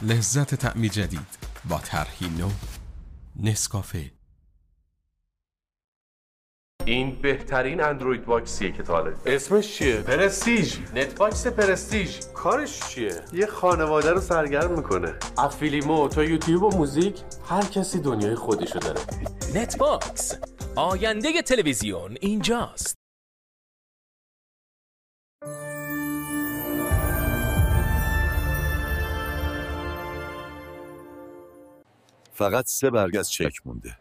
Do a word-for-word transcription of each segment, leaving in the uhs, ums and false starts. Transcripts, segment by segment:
لذت طعمی جدید با طرحی نو. نسکافه. این بهترین اندروید باکسیه که تا حالا. اسمش چیه؟ پرستیژ. نت باکس پرستیژ. کارش چیه؟ یه خانواده رو سرگرم میکنه. از فیلمو تا یوتیوب و موزیک هر کسی دنیای خودشو داره. نت باکس، آینده تلویزیون اینجاست. فقط سه برگ از چک مونده.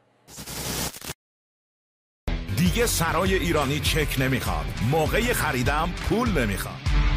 دیگه سرای ایرانی چک نمیخواد. موقع خریدم پول نمیخواد.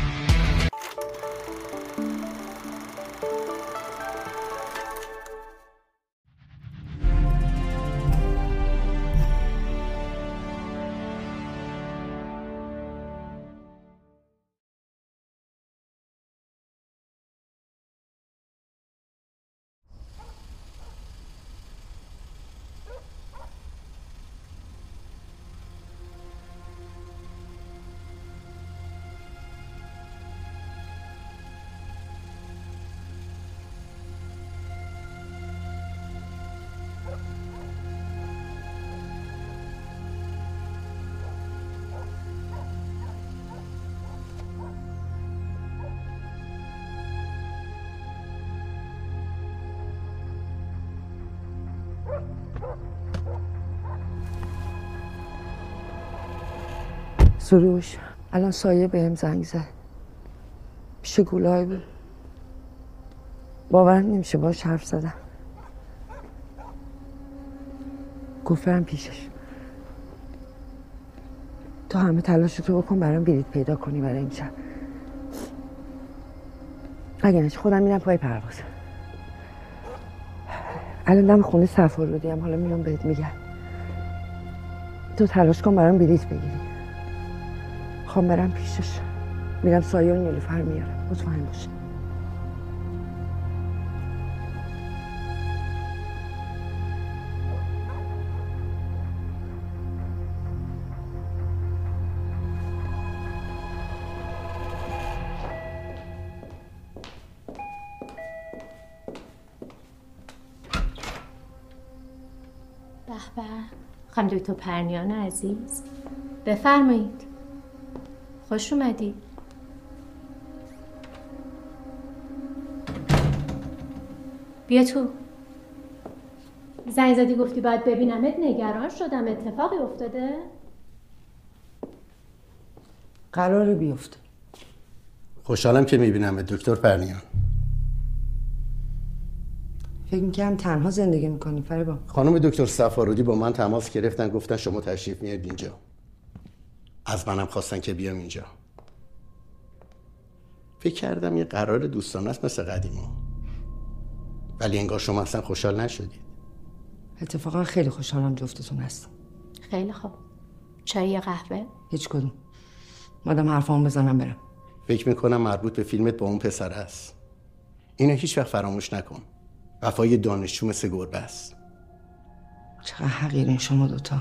سروش الان سایه بهم زنگ زد. پیش گولای بود. باورم نمیشه باش حرف زدم. گفتم پیشش تو همه تلاشتو بکن برام بلیط پیدا کنی برای امشب. اگه نشه خودم میرم پای پرواز. الان دم خونه سفارودیم، حالا میام بهت میگم. تو تلاش کن برام بلیط بگیری. خوام برم پیشش. میرم سایه و نیلوفر میارم. مطمئن باشه. به به، خانم دکتر پرنیان عزیز، بفرمایید. خوش اومدی. بیا تو. زنگ زدی گفتی باید ببینمت، نگران شدم. اتفاقی افتاده؟ قراره بیفته. خوشحالم که میبینمت دکتر پرنیان. فکر میکنم تنها زندگی میکنی فریبا. خانم دکتر سفارودی با من تماس گرفتن، گفتن شما تشریف میارید اینجا. از منم خواستن که بیام اینجا. فکر کردم یه قرار دوستانه است مثل قدیما، ولی انگار شما اصلا خوشحال نشدید. اتفاقا خیلی خوشحالم جفتتون هستم. خیلی خوب. چای یا قهوه؟ هیچ کدوم. مادام حرفامو بزنم برم. فکر میکنم مربوط به فیلمت با اون پسر است. اینو هیچ وقت فراموش نکن. وفای دانشجو مثل گربه است. چقدر حقیرین شما دوتا.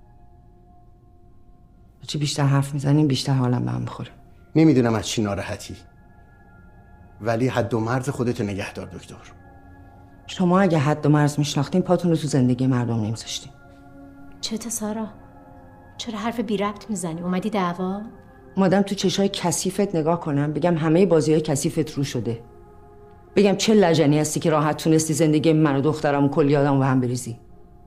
چی بیشتر حرف میزنیم بیشتر حالم به هم میخوره. نمیدونم از چی ناراحتی، ولی حد و مرز خودت نگه دار دکتر. شما اگه حد و مرز میشناختین پاتون رو تو زندگی مردم نمیذاشتین. چته سارا؟ چرا حرف بی ربط میزنی؟ اومدی دعوا؟ اومدم تو چشای کثیفت نگاه کنم، بگم همه بازی‌های کثیفت رو شده. بگم چه لجنی هستی که راحت تونستی زندگی من و دخترم و کلی آدم به هم بریزی.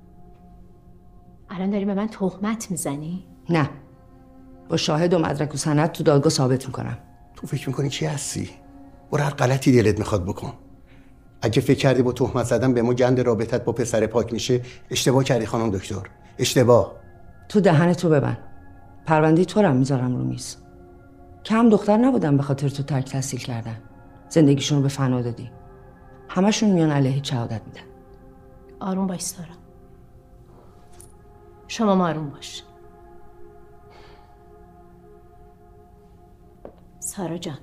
الان داری به من تهمت میزنی؟ نه. با شاهد و مدرک و سند تو دادگاه ثابت میکنم. تو فکر میکنی کی هستی؟ برو هر غلطی دلت میخواد بکن. اگه فکر کردی با تهمت زدن به ما گند رابطت با پسر پاک میشه، اشتباه کردی خانم دکتر. اشتباه. تو دهن تو ببند. پرونده تو رو میذارم رو میز. کم دختر نبودم به خاطر تو ترک تحصیل کردن. زندگیشون رو به فنا دادی. همشون میان علیه شهادت میدن. آروم باش سارا. شما آروم باش. سارا جان،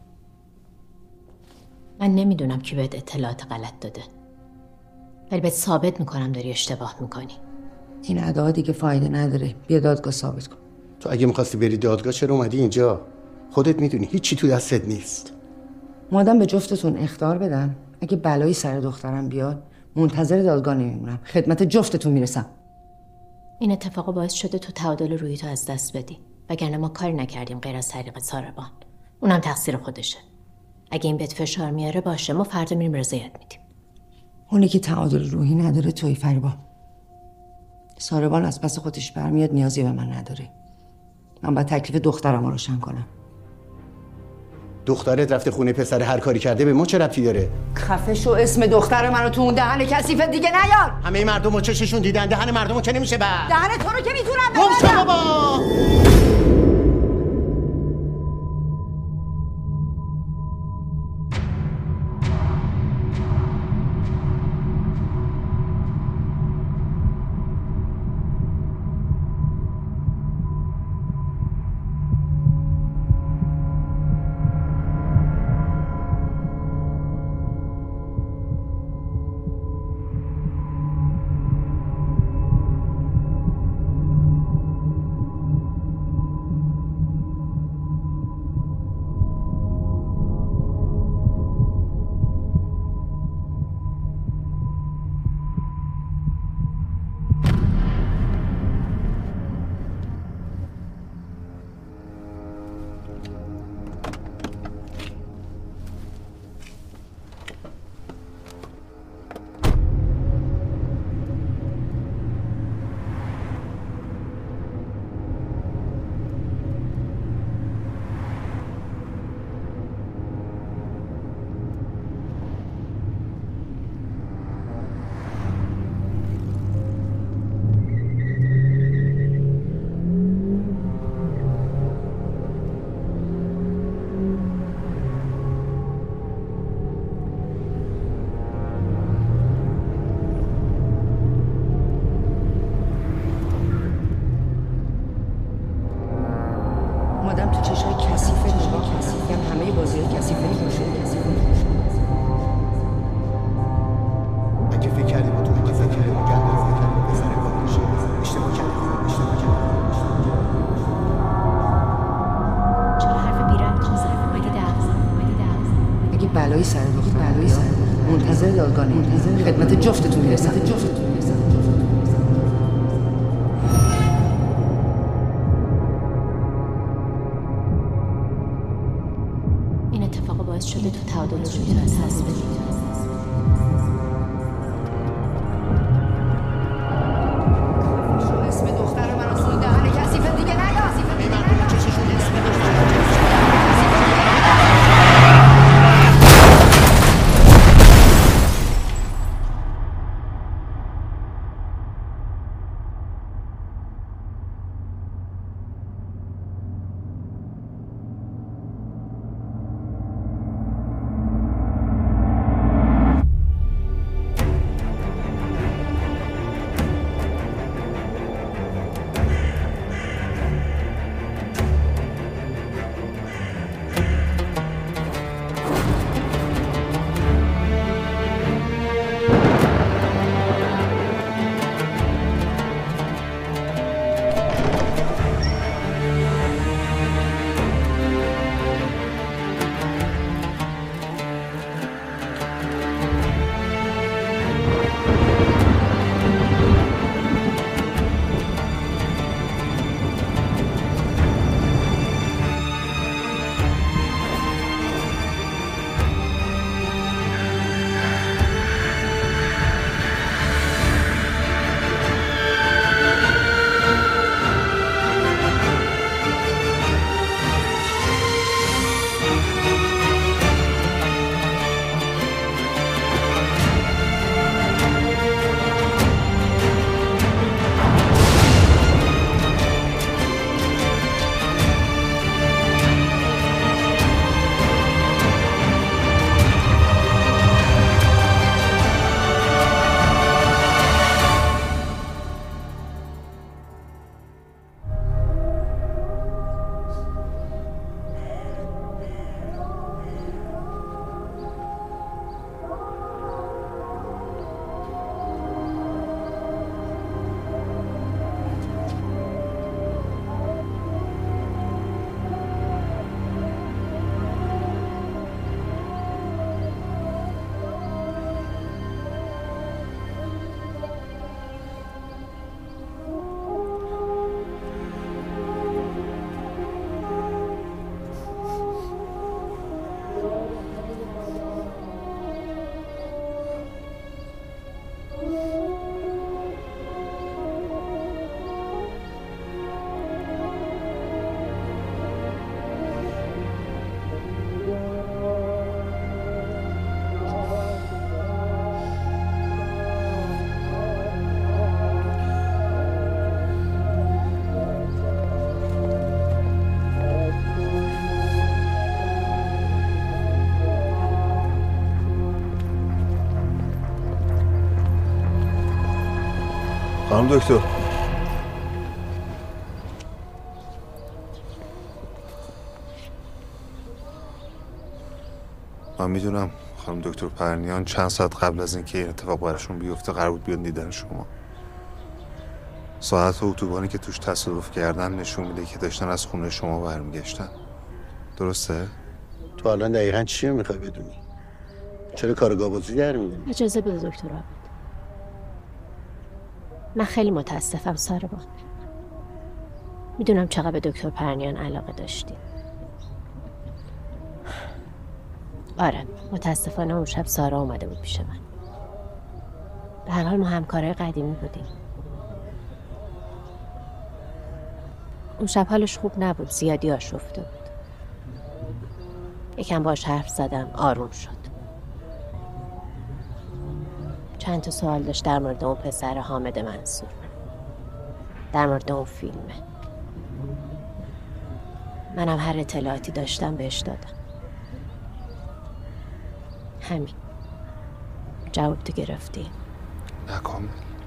من نمیدونم کی بهت اطلاعات غلط داده، ولی بهت ثابت میکنم داری اشتباه میکنی. این ادعا دیگه فایده نداره. بیا دادگاه ثابت کن. تو اگه میخواستی بری دادگاه چرا اومدی اینجا؟ خودت میدونی هیچی تو دستت نیست. مادام به جفتتون اخطار بدم، اگه بلایی سر دخترم بیاد منتظر دادگاه نمیمونم، خدمت جفتتون میرسم. این اتفاق باعث شده تو تعادل روحی تو از دست بدی، وگرنه ما کاری نکردیم غیر از طریق ساربان. اونم تقصیر خودشه. اگه این بهت فشار میاره باشه، ما فردا میریم رضایت میدیم. اونی که تعادل روحی نداره توی فریبا. ساربان از پس خودش برمیاد، نیازی به من نداره. من باید تکلیف دخترم رو روشن کنم. دخترت رفته خونه پسر هر کاری کرده، به ما چه ربطی داره؟ خفه شو، اسم دختر منو تو اون دهن کثیفت دیگه نیار. همه مردم رو چششون دیدن، دهن مردم رو که نمیشه بعد. دهن تو رو که میتونم گم شو بابا. اومدم تو چشای کثیفه نگاه کثیفم، همه بازی‌های کثیفه میشه. اگه فکر کردی با تو مثلا کردی و گرد از کردی و پسر پاک میشه، اشتباه کردی، اشتباه کردی. چرا حرف بی‌ربط می‌زنی؟ مگه دعوا مگه دعوا اگه بلایی سر دختر بلایی سر منتظر دادگاه نمیمونم، خدمت جفتتون میرسم. جفتتون میرسم. این اتفاق باعث شده تو تعادل روحی تو از دست بدی. اسم دختر منو تو دهن کثیفت دیگه نیار. این مردم رو چششون دیدن. خانم دکتر. من میدونم خانم دکتر پرنیان چند ساعت قبل از اینکه این اتفاق براشون بیفته قرار بود بیان دیدن شما. ساعت اتوبانی که توش تصادف کردن نشون میده که داشتن از خونه شما برمیگشتن. درسته؟ تو الان دقیقاً چی رو میخوای بدونی؟ چرا کارگاه بازی در میاری؟ اجازه بده دکتر عابد. من خیلی متاسفم ساربان. میدونم چقدر به دکتر پرنیان علاقه داشتی. آره متاسفانه اون شب سارا اومده بود پیش من. به هر حال ما همکارای قدیمی بودیم. اون شب حالش خوب نبود، زیادی آشفته بود. یکم باش حرف زدم، آروم شد. چند تا سوال داشت در مورد اون پسر حامد منصور، در مورد اون فیلمه. منم هر اطلاعاتی داشتم بهش دادم. همین. جواب تو گرفتی؟ نکامل.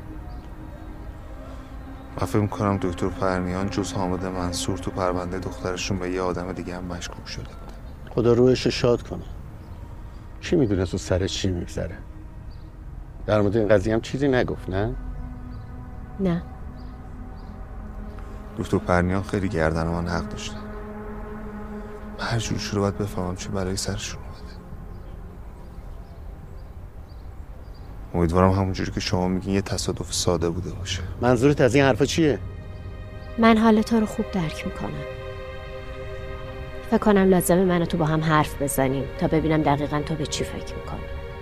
من فکر می‌کنم دکتر پرنیان جز حامد منصور تو پرونده دخترشون به یه آدم دیگه هم مشکوک شده بود. خدا روحش شاد کنه. چی میدونه تو سرش چی میگذره؟ در مورد این قضیه هم چیزی نگفت نه؟ نه. دکتر پرنیان خیلی گردن من حق داشته. هر جور شروع باید بفهمم چه بلایی سرشون اومده. امیدوارم همونجوری که شما میگین یه تصادف ساده بوده باشه. منظورت از این حرفا چیه؟ من حال تو رو خوب درک میکنم. فکر کنم لازمه من و تو با هم حرف بزنیم تا ببینم دقیقاً تو به چی فکر میکنی.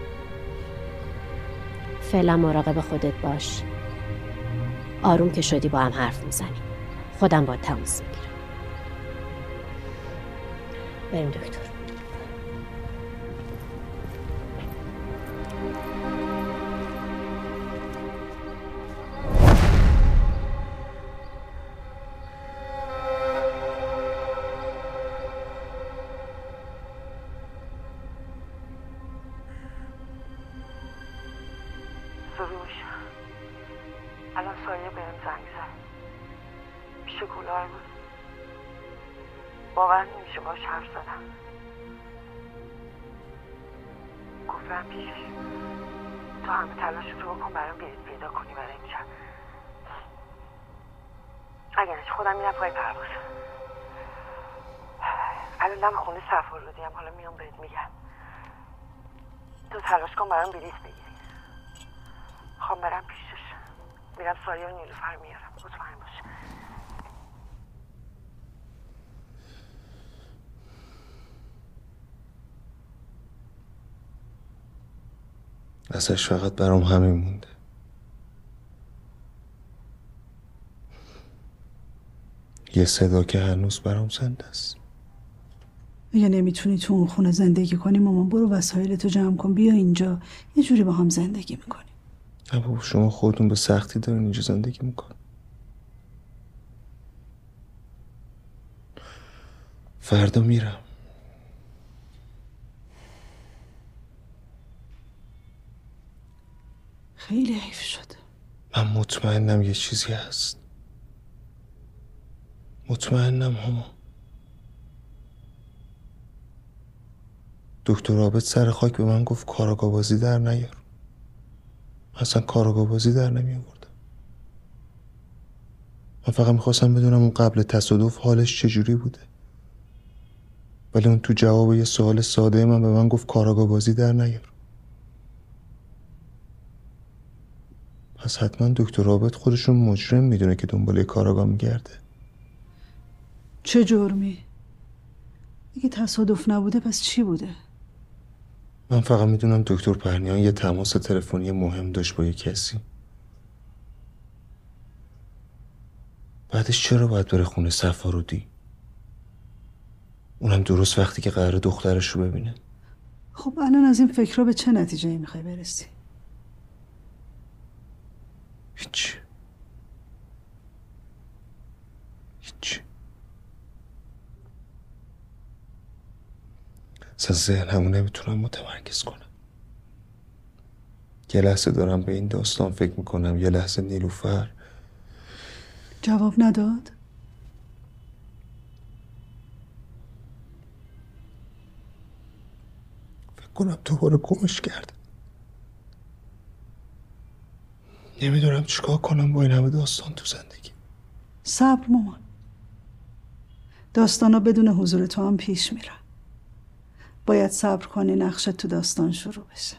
فعلا مراقب خودت باش. آروم که شدی با هم حرف میزنیم. خودم با تماس میگیرم. بریم دکتر. سروش الان سایه بهم زنگ زد. پیش کولار بود. باور نمیشه باش حرف زدم. گفتم پیشش تو همه تلاش تو بکن برام بلیط پیدا کنی برای امشب. اگر نشه خودم میرم پای پرواز. الان دم خونه سفارلودیم، حالا میام بهت میگم. تو تلاش کن برام بلیط بگیری. خوام برم پیشش. میرم سایه و نیلوفر میارم. مطمئن باش. ازش فقط برام همین مونده. یه صدا که هنوز برام زنده است. اگه نمیتونی تو اون خونه زندگی کنی مامان برو وسایلتو جمع کن بیا اینجا یه جوری با هم زندگی میکنی. نه بابا شما خودتون به سختی دارین اینجا زندگی میکن. فردا میرم. خیلی حیف شد. من مطمئنم یه چیزی هست. مطمئنم هما. دکتر عابد سر خاک به من گفت کاراگاه بازی در نیار. اصلا کاراگاه بازی در نمی آوردم. من فقط میخواستم بدونم اون قبل تصادف حالش چجوری بوده. ولی اون تو جواب یه سوال ساده من به من گفت کاراگاه بازی در نیار. پس حتما دکتر عابد خودشون مجرم میدونه که دنباله کاراگاه میگرده. چه جرمی؟ اگه تصادف نبوده پس چی بوده؟ من فقط میدونم دکتر پرنیان یه تماس تلفنی مهم داشت با یه کسی. بعدش چرا باید بره خونه سفارودی؟ اونم درست وقتی که قراره دخترش رو ببینه. خب الان از این فکرها به چه نتیجه‌ای میخوای برسی؟ هیچ هیچ اصلا ذهنمو نمیتونم متمرکز کنم. یه لحظه دارم به این داستان فکر میکنم، یه لحظه نیلوفر، جواب نداد؟ فکر کنم دوباره گمش کرد. نمیدونم چیکار کنم با این همه داستان تو زندگی. صبر مامان. داستانا بدون حضور تو هم پیش میرن. باید صبر کنی نقشت تو داستان شروع بشه.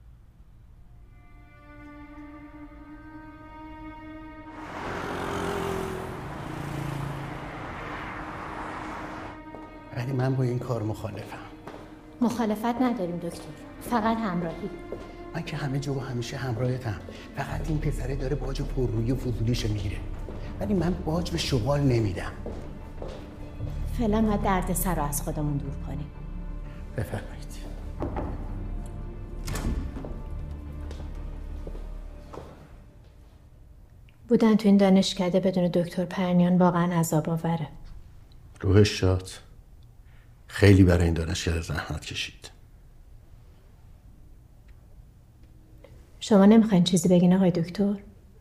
ولی من با این کار مخالفم. مخالفت نداریم دکتر، فقط همراهی. من که همه جا و همیشه همراهتم. فقط این پسره داره باج و پررویی و فضولیشو میگیره، ولی من باج به شغال نمیدم. فعلا باید درد سر رو از خودمون دور کنیم. بفرمایید. بودن تو این دانشکده بدون دکتر پرنیان واقعا عذاب آوره. روحش شاد. خیلی برای این دانشکده زحمت کشید. شما نمیخواین چیزی بگین آقای دکتر؟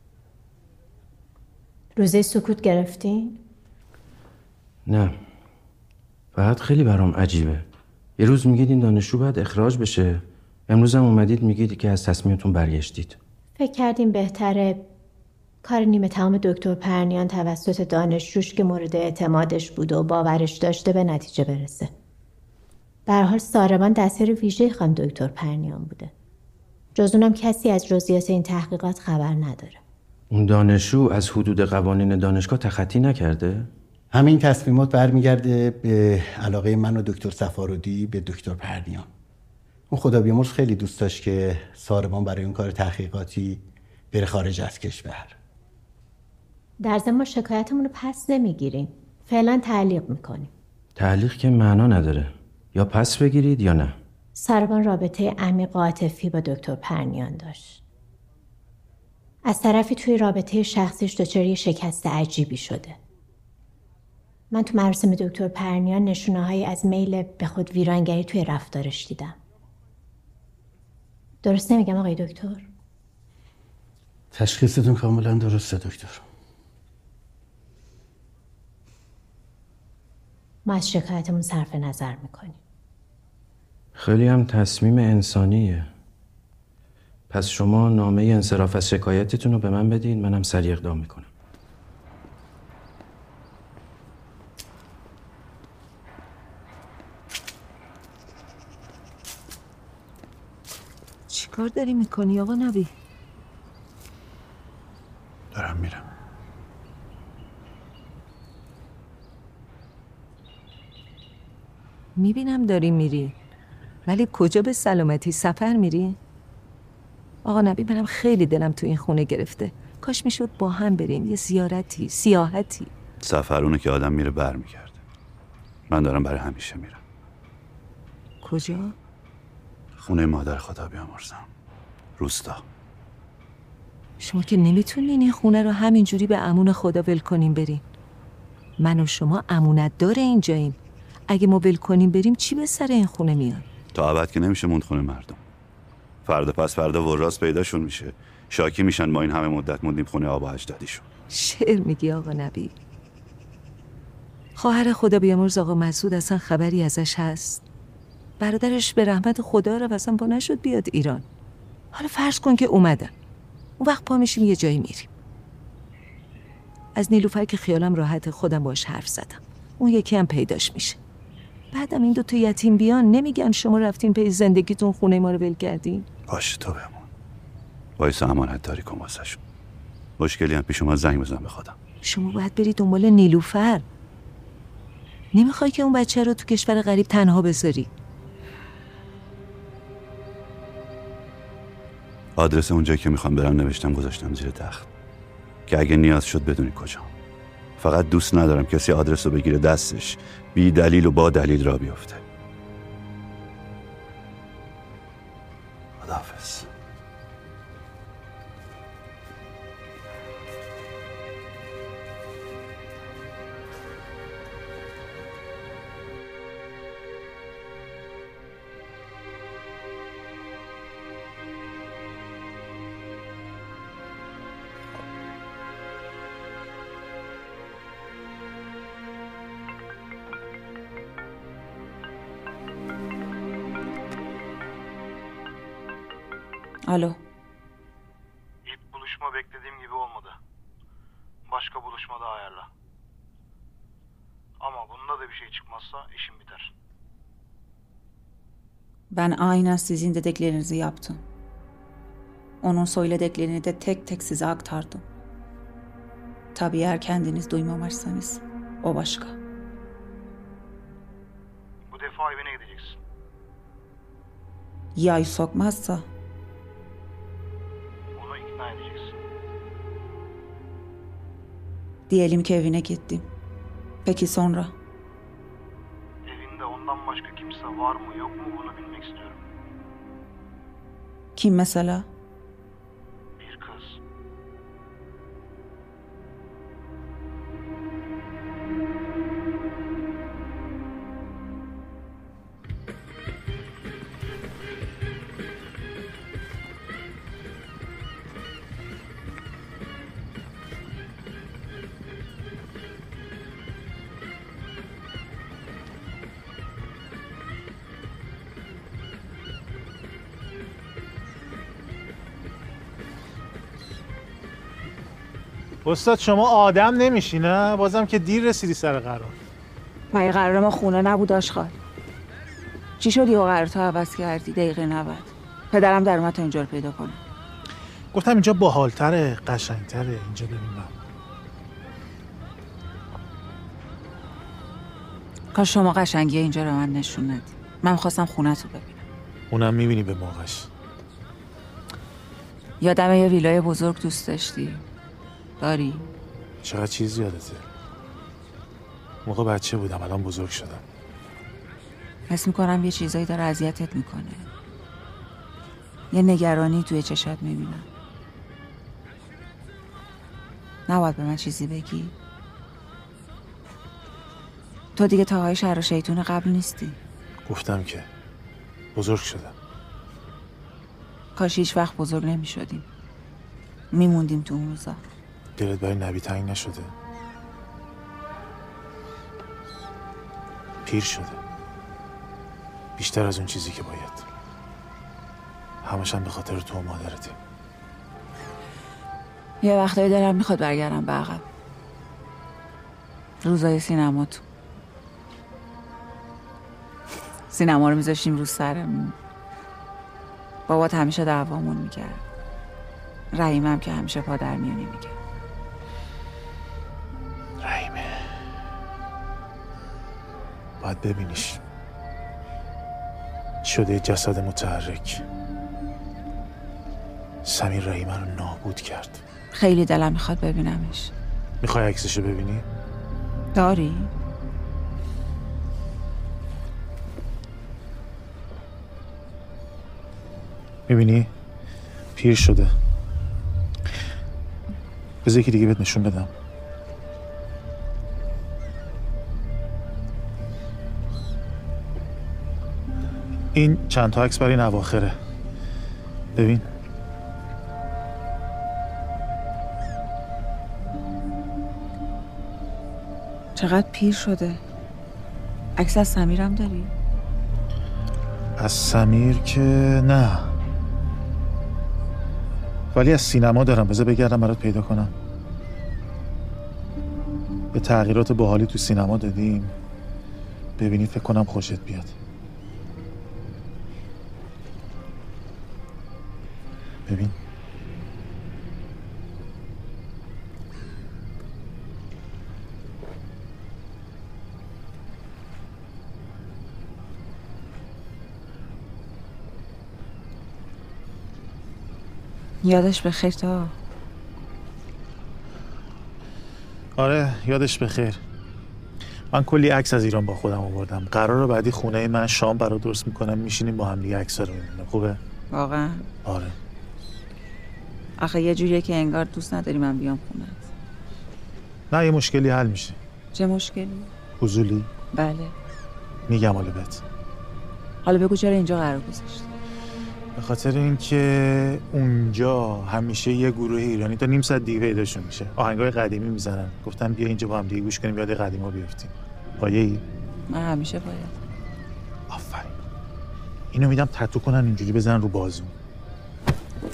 روزه سکوت گرفتین؟ نه، فقط خیلی برام عجیبه. یه روز میگید این دانشجو باید اخراج بشه، امروز هم اومدید میگید که از تصمیمتون برگشتید. فکر کردیم بهتره کار نیمه تمام دکتر پرنیان توسط دانشجوش که مورد اعتمادش بود و باورش داشته به نتیجه برسه. به هر حال ساربان دستیار ویژه خانم دکتر پرنیان بوده. جز اونم کسی از جزئیات این تحقیقات خبر نداره. اون دانشجو از حدود قوانین دانشگاه تخطی نکرده؟ همین تصمیمات برمیگرده به علاقه من و دکتر صفارودی به دکتر پرنیان. اون خدا بیامرز خیلی دوست داشت که ساربان برای اون کار تحقیقاتی بره خارج از کشور. در ضمن ما شکایتمون رو پس نمیگیریم. فعلا تعلیق میکنیم. تعلیق که معنا نداره. یا پس بگیرید یا نه. ساربان رابطه عمیق و عاطفی با دکتر پرنیان داشت. از طرفی توی رابطه شخصیش دچار یه شکست عجیبی شده. من تو مراسم دکتر پرنیان نشونه‌هایی از میل به خود ویرانگری توی رفتارش دیدم. درست نمیگم آقای دکتر؟ تشخیصتون کاملا درسته دکتر. ما از شکایتمون صرف نظر میکنیم. خیلی هم تصمیم انسانیه. پس شما نامه انصراف از شکایتتون رو به من بدین، منم سریع اقدام میکنم. چی کار داری میکنی آقا نبی؟ دارم میرم. میبینم داری میری، ولی کجا به سلامتی؟ سفر میری؟ آقا نبی منم خیلی دلم تو این خونه گرفته. کاش میشد با هم بریم یه زیارتی، سیاحتی. سفرونه که آدم میره بر میگرده. من دارم برای همیشه میرم. کجا؟ خونه مادر خدا بیامرزم، روستا. شما که نمیتونین این خونه رو همینجوری به امون خدا ول کنیم بریم. من و شما امونت داره اینجاییم. اگه ما ول کنیم بریم چی به سر این خونه میاد؟ تا ابد که نمیشه موند خونه مردم. فردا پس فردا وراث پیداشون میشه، شاکی میشن ما این همه مدت موندیم خونه آبا اجدادیشون. شعر میگی آقا نبی؟ خواهر خدا بیامرز آقا مسعود اصلا خبری ازش هست؟ برادرش به رحمت خدا رو اصلا با نشد بیاد ایران. حالا فرض کن که اومدن، اون وقت پا میشیم یه جایی میریم. از نیلوفر که خیالم راحت خودم باش حرف زدم، اون یکی هم پیداش میشه. بعدم این دو تا یتیم بیان نمیگن شما رفتین پی زندگیتون خونه ما رو ول کردین؟ باشه تو بمون، وایسا امانت داری کن واسهشون. مشکلی هم پیش اومد زنگ بزن به خودم. شما باید بری دنبال نیلوفر. نمیخوای که اون بچه رو تو کشور غریب تنها بذاری؟ آدرس اونجایی که میخوام برم نوشتم، گذاشتم زیر تخت که اگه نیاز شد بدونی کجا. فقط دوست ندارم کسی آدرس رو بگیره دستش بی دلیل و با دلیل را بیفته. خداحافظ. Alo. İlk buluşma beklediğim gibi olmadı. Başka buluşma daha ayarla. Ama bunda da bir şey çıkmazsa işim biter. Ben aynen sizin dediklerinizi yaptım. Onun söylediklerini de tek tek size aktardım. Tabii eğer kendiniz duymamışsanız o başka. Bu defa evine gideceksin. Yay sokmazsa? Onu ikna edeceksin. Diyelim ki evine gittim. Peki sonra? Evinde ondan başka kimse var mı yok mu bunu bilmek istiyorum. Kim mesela? Bir kız. استاد شما آدم نمیشی نه؟ بازم که دیر رسیدی سر قرار. مگه قرار ما خونه نبود آشغال؟ چی شدی و قرار تو عوض کردی دقیقه نود؟ پدرم در اومد تا اینجا رو پیدا کنه. گفتم اینجا باحالتره، قشنگتره، اینجا ببینم. کاش شما قشنگی اینجا رو من نشون ندی. من خواستم خونه تو ببینم. اونم میبینی به موقعش. یادم یه ویلای بزرگ دوست داشتی. داری؟ چقدر چیز یادته. موقع بچه بودم الان بزرگ شدم. حس میکنم یه چیزایی داره اذیتت میکنه. یه نگرانی توی چشات میبینم. نباید به من چیزی بگی. تو دیگه تاهای شهر و شیطون قبل نیستی. گفتم که بزرگ شدم. کاش هیچ وقت بزرگ نمیشدیم. میموندیم تو اون روزا. دلت برای نبی تنگ نشده؟ پیر شده بیشتر از اون چیزی که باید. همش هم به خاطر تو و مادرته. یه وقتایی دلم میخواد برگردم به عقب. روزای سینما تو سینما رو میذاشیم رو سرمون. بابات همیشه دعوامون میکرد. رحیمم که همیشه پادر میونی میکرد. رحیمه باید ببینیش. شده جسد متحرک. سمیر رحیمه رو نابود کرد. خیلی دلم میخواد ببینمش. میخوای عکسشو ببینی؟ داری؟ میبینی؟ پیر شده. بذار یکی دیگه بهت نشون بدم. این چند تا عکس برای این اواخره. ببین. چقدر پیر شده. عکس از سمیرم داری؟ از سمیر که نه، ولی از سینما دارم. بذار بگردم برات پیدا کنم. به تغییرات باحالی تو سینما دادیم. ببینی فکر کنم خوشت بیاد. ببین. یادش بخیر تا. آره یادش بخیر. من کلی عکس از ایران با خودم آوردم. قراره بعدی خونه من شام برای درست میکنم، میشینیم با هم دیگه عکس‌ها رو میبینیم. خوبه؟ واقعا؟ آره. آخه یه جوریه که انگار دوست نداری من بیام خونت. نه یه مشکلی حل میشه. چه مشکلی؟ فضولی؟ بله. میگم حالا بهت. حالا بگو چرا اینجا قرار گذاشتی؟ به خاطر اینکه اونجا همیشه یه گروه ایرانی تا نیم ساعت دیگه پیداشون میشه. آهنگای قدیمی میزنن. گفتم بیا اینجا با هم دیگه گوش کنیم یاد قدیما بیافتیم. پایه‌ای؟ من همیشه پایه. آفرین. اینو میدم تتو کنن اینجوری بزنن رو بازو.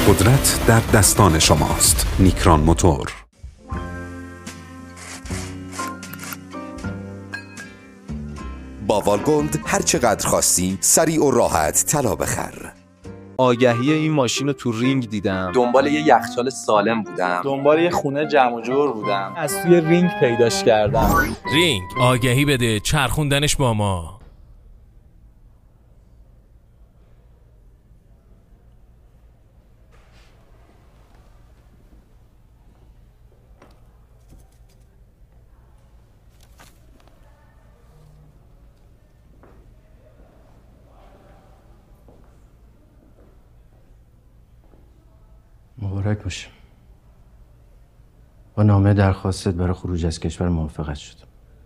قدرت در دستان شماست. نیکران موتور. با والگوند هر چقدر خواستی سریع و راحت طلا بخر. آگهی این ماشین رو تو رینگ دیدم، دنبال یه یخچال سالم بودم، دنبال یه خونه جمع و جور بودم، از توی رینگ پیداش کردم. رینگ آگهی بده، چرخوندنش با ما. مبارک باشه. با نامه درخواستت برای خروج از کشور موافقت شد.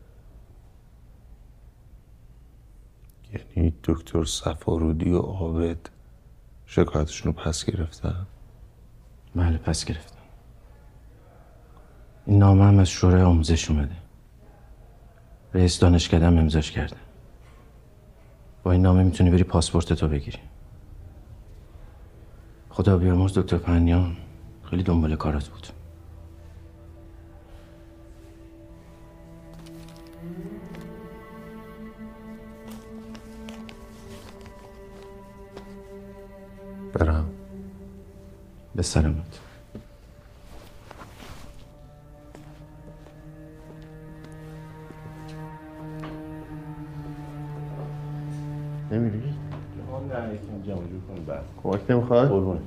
یعنی دکتر صفارودی و عابد شکایتشون رو پس گرفتن؟ بله پس گرفتن. این نامه هم از شورای آموزش اومده. رئیس دانشکده هم امضاش کرده. با این نامه میتونی بری پاسپورتتو بگیری. خدا بیامرز دکتر پهنیان خیلی دنبال کارات بود. برم. به سلامت. نمیری؟ نه یکم جمع جور کنی بعد. کمک نمیخواد؟ قربونه.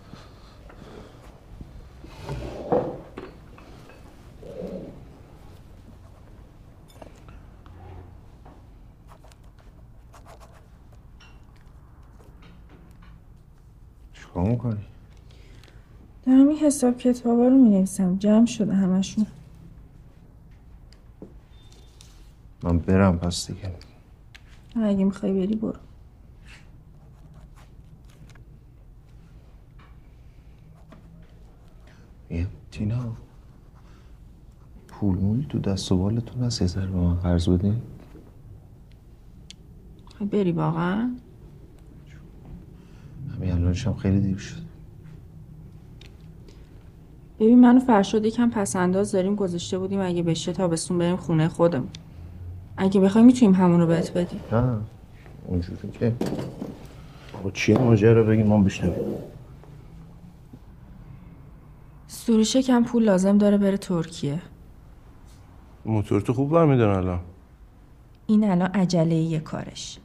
چیکار میکنی؟ دارم این حساب کتابا رو مینویسم. جمع شده همشون. من برم پس دیگه. اگه میخوای بری برو. یه تینا پول مولی تو دست و بالتون هست یه ذره به من قرض بدین؟ میخوای بری واقعا؟ همین الانش هم خیلی دیر شد. ببین من و فرشاد یکم پسنداز داریم گذاشته بودیم اگه بشه تابستون بریم خونه خودمون. اگه بخوای میتونیم همون رو بهت بدیم. نه اونجوری که آقا چیه ماجرا بگیم ما بشنویم. سروش کم پول لازم داره بره ترکیه. موتور تو خوب برمیدن الان. این الان عجله یه کارش.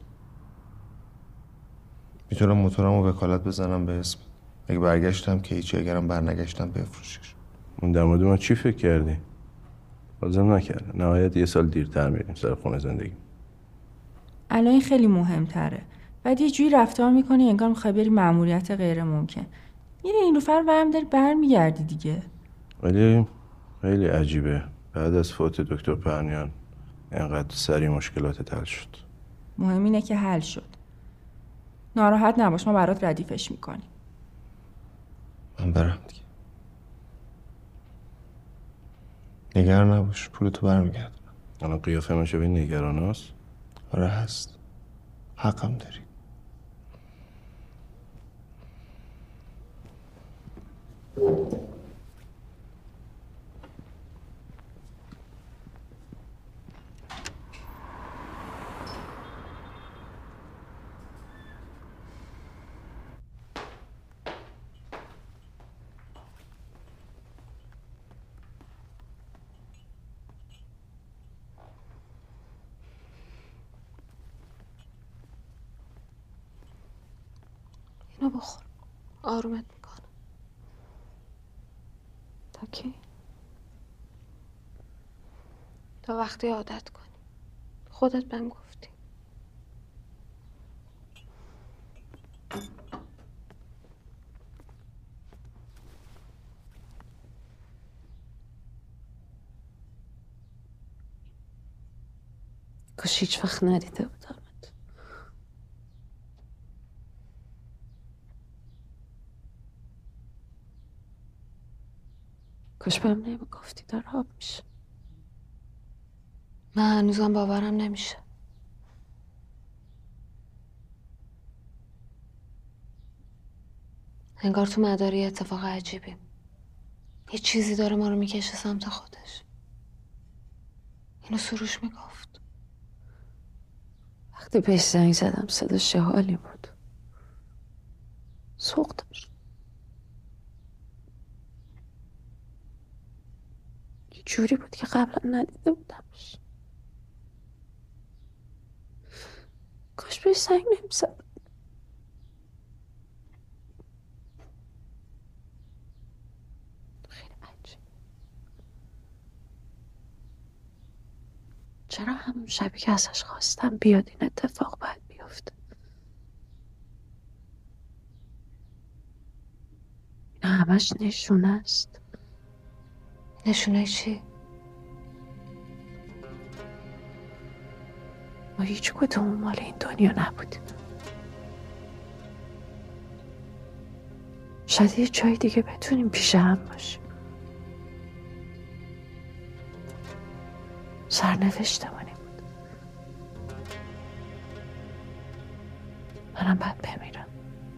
میتونم موتورم رو وکالت بزنم به اسم. اگه برگشتم که هیچی، اگرم برنگشتم بفروشش. اون در مورد من چی فکر کردی؟ لازم نکرده. نهایت یه سال دیرتر میریم سر خونه زندگی. الان این خیلی مهمتره. بعد یه جوری رفتار میکنی انگار میخوای بری مأموریت غیر ممکن. میره این روفر برم داری برمیگردی دیگه. ولی خیلی عجیبه بعد از فوت دکتر پهنیان اینقدر سریع مشکلات حل شد. مهم اینه که حل شد. ناراحت نباش، ما برات ردیفش میکنیم. من برم دیگه. نگران نباش، پولتو برمیگردونم. الان قیافه من شبیه نگران هست؟ آره هست. حقم داری. اینو بخور، آرومت میکنه. تا کی؟ تا وقتی عادت کنی. خودت بهم گفتی. کاش هیچ وقت ندیده بودم. کاش بهم نمیگفتی داره آب میشه. من هنوزم باورم نمیشه. انگار تو مداری اتفاق عجیبی. یه چیزی داره ما رو میکشه سمت خودش. اینو سروش میگفت. وقتی بهش زنگ زدم صداش چه حالی بود. سوق داشت. یه جوری بود که قبلا ندیده بودمش. کاش بهش زنگ نمیزدم. چرا همون شبی که ازش خواستم بیاد این اتفاق باید بیفته؟ این همش نشونه است. نشونه چی؟ ما هیچ کدوم مال این دنیا نبودیم. شاید یه جای دیگه بتونیم پیش هم باشیم. سرنوشتمانی بود. منم باید بمیرم.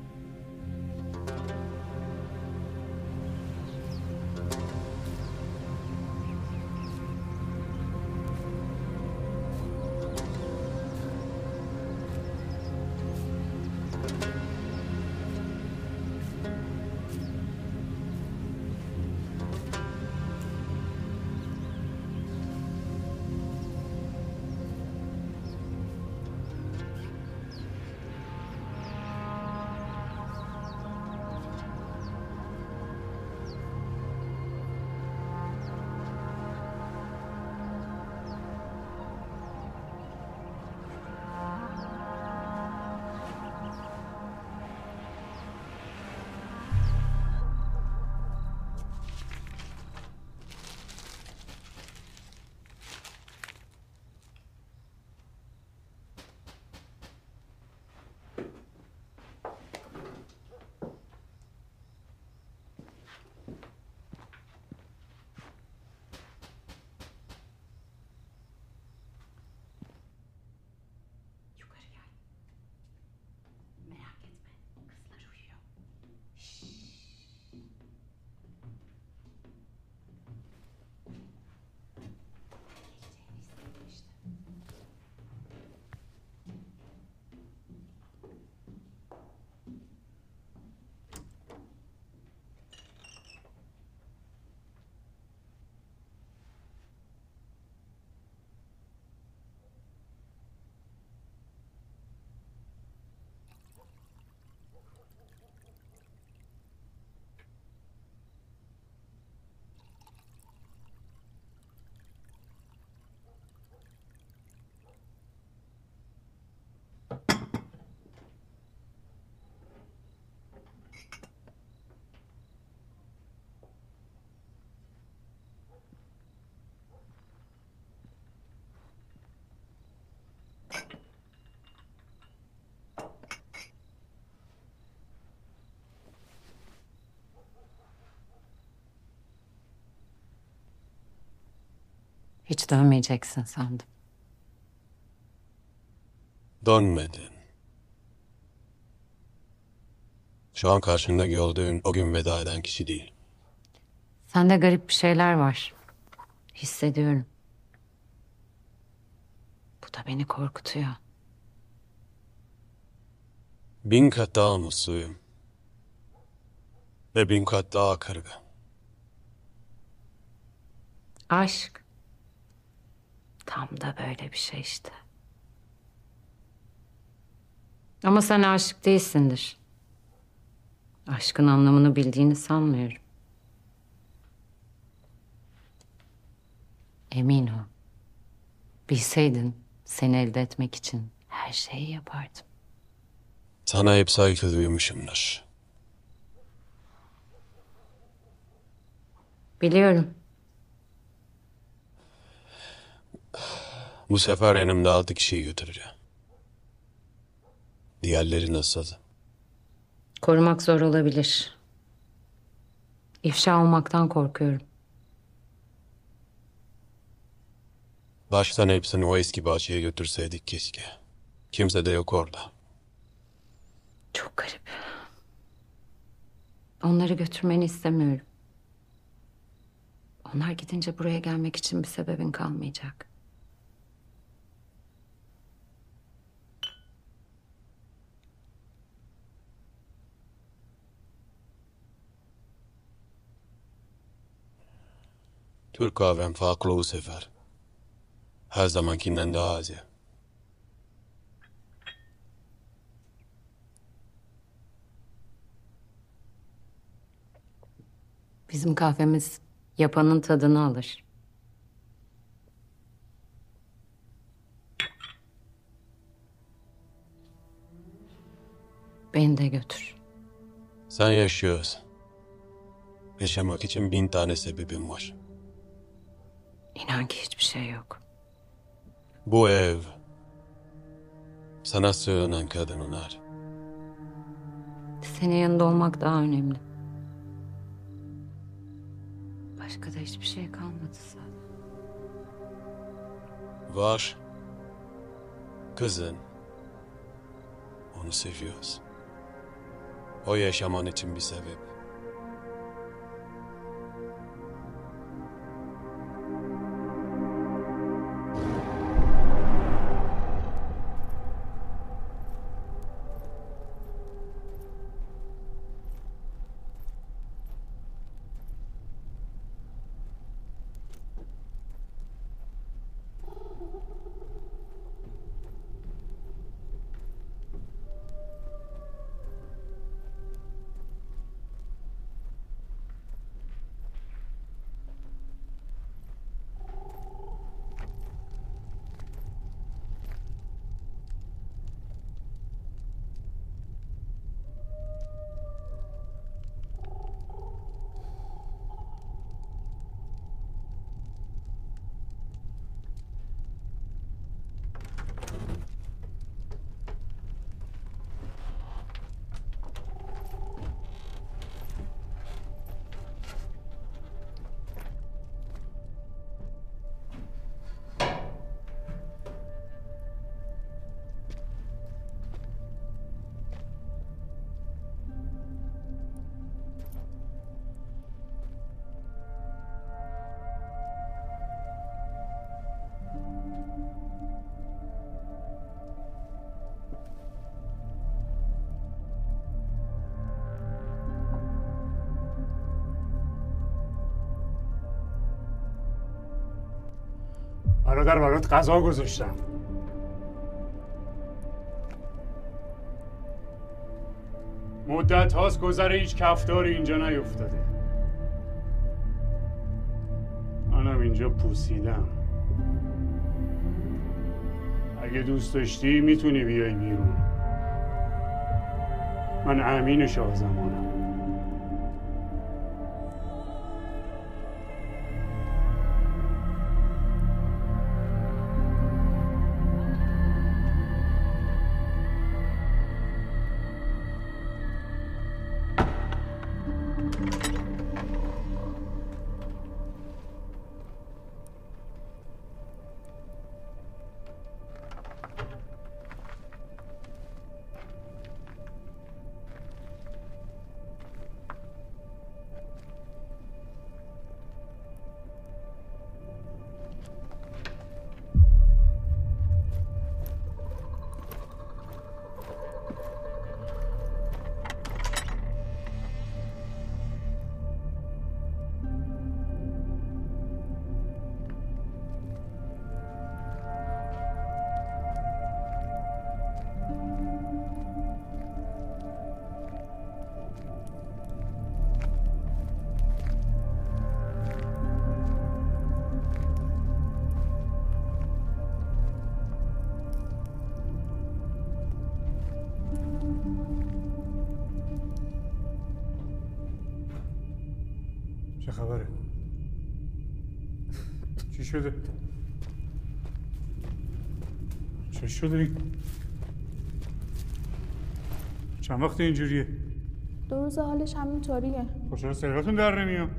Hiç dönmeyeceksin sandım. Dönmedin. Şu an karşında gördüğün o gün veda eden kişi değil. Sende garip bir şeyler var. Hissediyorum. Bu da beni korkutuyor. Bin kat daha mutluyum. Ve bin kat daha kırgın. Aşk. Tam da böyle bir şey işte. Ama sen aşık değilsindir. Aşkın anlamını bildiğini sanmıyorum. Emin ol. Bilseydin seni elde etmek için her şeyi yapardım. Sana hep saygı duymuşumdur. Biliyorum. Bu sefer yanımda altı kişiyi götüreceğim. Diğerleri nasıl? Korumak zor olabilir. İfşa olmaktan korkuyorum. Baştan hepsini o eski bahçeye götürseydik keşke. Kimse de yok orada. Çok garip. Onları götürmeni istemiyorum. Onlar gidince buraya gelmek için bir sebebin kalmayacak. Türk kahvem farklı bu sefer. Her zamankinden daha az ya. Bizim kahvemiz yapanın tadını alır. Beni de götür. Sen yaşıyorsun. Yaşamak için bin tane sebebim var. İnan ki hiçbir şey yok. Bu ev, sana sığınan kadınlar. Senin yanında olmak daha önemli. Başka da hiçbir şey kalmadı zaten. Var. Kızın. Onu seviyoruz. O yaşaman için bir sebep. برادر برات غذا گذاشتم. مدت هاست گذره هیچ کفتاری اینجا نیفتاده. منم اینجا پوسیدم. اگه دوست داشتی میتونی بیای بیرون. من امین شاه زمانم. چه خبره؟ چی شده؟ چه شده؟ چند وقت اینجوریه؟ دو روز حالش همینطوریه. خب چرا صداتون در نمیاد؟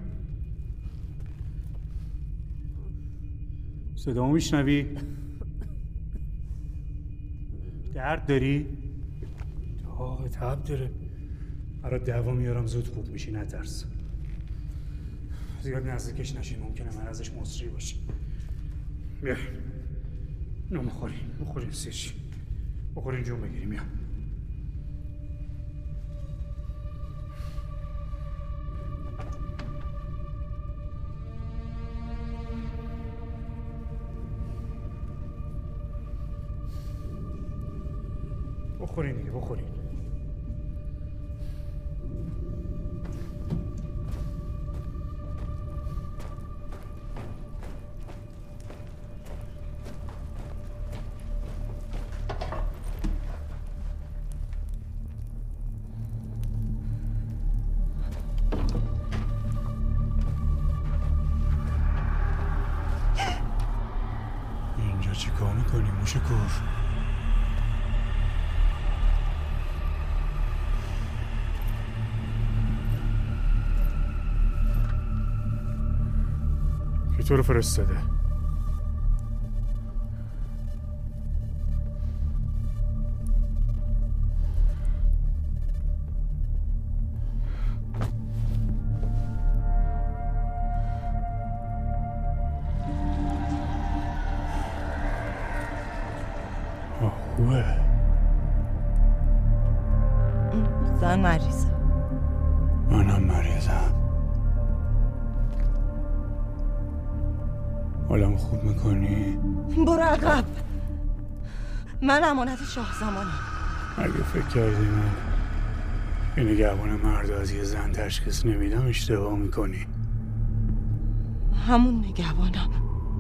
صدامو میشنوی؟ درد داری؟ داغ تب داره. برات دعوا میارم، زود خوب میشی، نترس. زیاد نزدیکش نشی، ممکنه مرضش مصری باشه. بیا اینو بخورین، بخورین سیرشی، بخورین جون بگیریم. بیا بخورین دیگه، بخورین. اینجا چی کار میکنی موشه کور؟ کی تو رو فرستاده؟ خوبه. زن مریضه. منم مریضم. حالم خوب میکنی؟ برو عقب. من امانت شاه زمانم. اگه فکر کردی من یه نگهبان مرد از یه زن تشخیص نمیدم اشتباه میکنی. همون نگهبانم.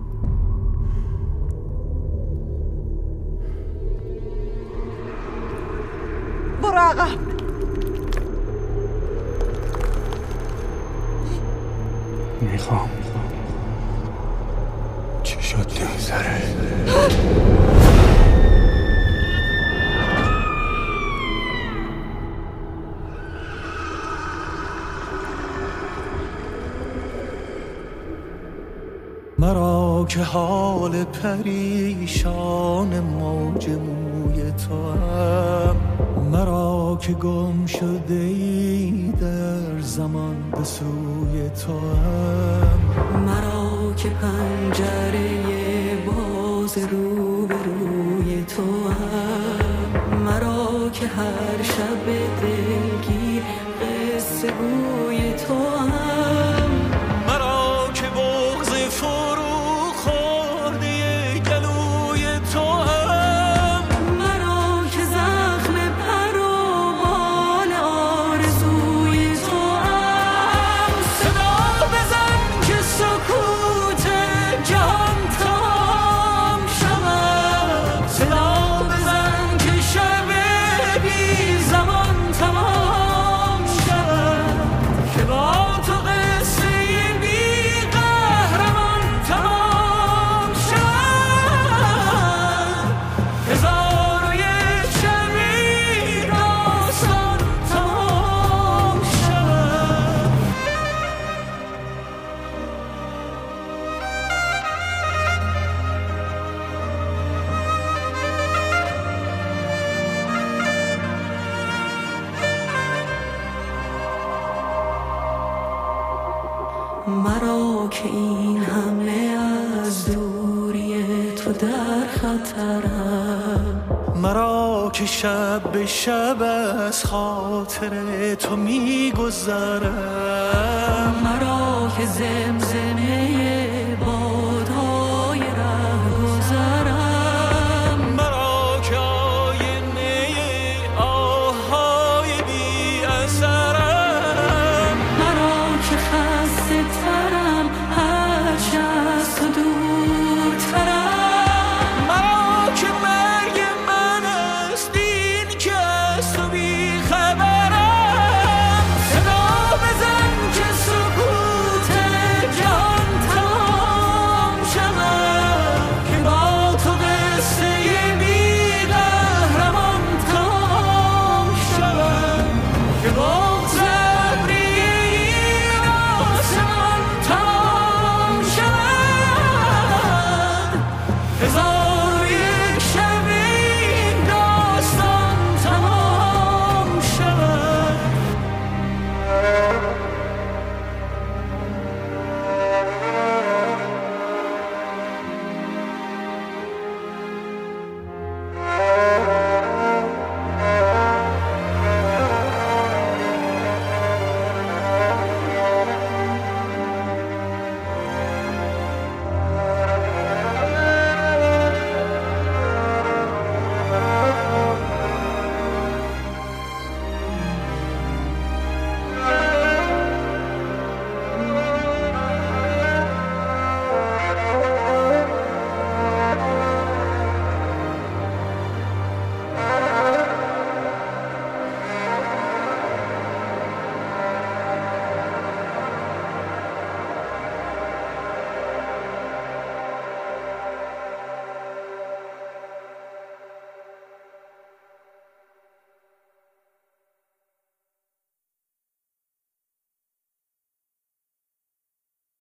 برو عقب. میخوام چشات نمیذاره. مرا که حال پریشان موج موی تو هم، مرا که گم شده ای در زمان به سوی تو هم، مرا که پنجره باز رو به روی تو هم، مرا که هر شب دلگیر قصه گوی تو هم، مرا که بغض فرو خورده گلوی تو هم، مرا که زخم پر و بال آرزوی تو هم، صدا بزن که سکوت جهان تمام شود، صدا بزن که شب بی زمان تمام شود، که با تو قصه بی قهرمان تمام شود، هزار و یک شبی داستان تمام شود. مرا که این حمله از دوری تو در خطرم، مرا که شب به شب از خاطر تو میگذرم، مرا که زمزمه